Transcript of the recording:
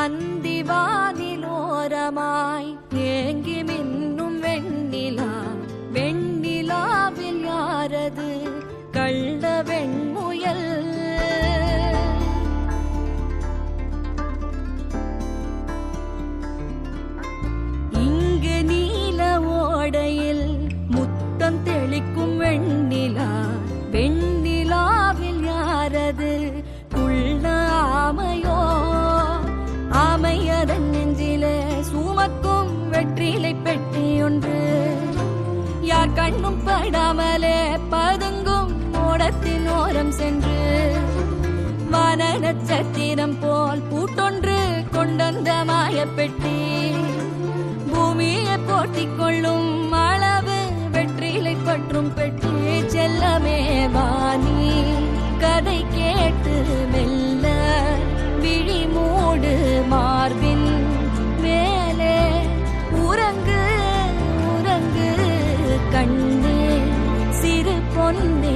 அந்திவானிலோரமாய் ஏங்கி மின்னும் வெண்ணிலா, வெண்ணிலாவில் யாரது கள்ள வெண்முயல்? இங்கு நீல ஓடையில் முத்தம் தெளிக்கும் வெண்ணிலா, வெண்ணிலாவில் யாரது குள்ள ஆமையோ? ஆமையதன் நெஞ்சிலே சுமக்கும் வெற்றிலை பெட்டி ஒன்று, யார் கண்ணும் படாமலே பதுங்கும் ஓடத்தின் ஓரம் சென்று, வான நட்சத்திரம் போல் பூட்டொன்று கொண்டந்த மாயப்பெட்டி, பூமியை போட்டிக் கொள்ளும் அளவு வெற்றிலை பற்றும் பெட்டி. செல்லமே வாணி கதை கேட்டு மெல்ல விழி மூடு மார்பின் மேலே, உறங்கு உறங்கு கண்ணே சிறு பொன்னே